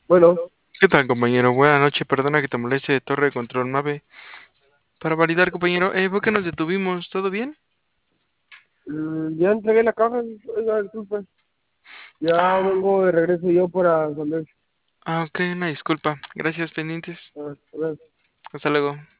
Bueno, ¿Qué tal, compañero? Buenas noches, perdona que te moleste de Torre de Control Mave. Para validar, compañero, ¿por qué nos detuvimos? ¿Todo bien? ya entregué la caja, oiga, disculpe. Ya Ah, vengo de regreso yo para salir. ok, una disculpa. Gracias, pendientes. A ver. Hasta luego.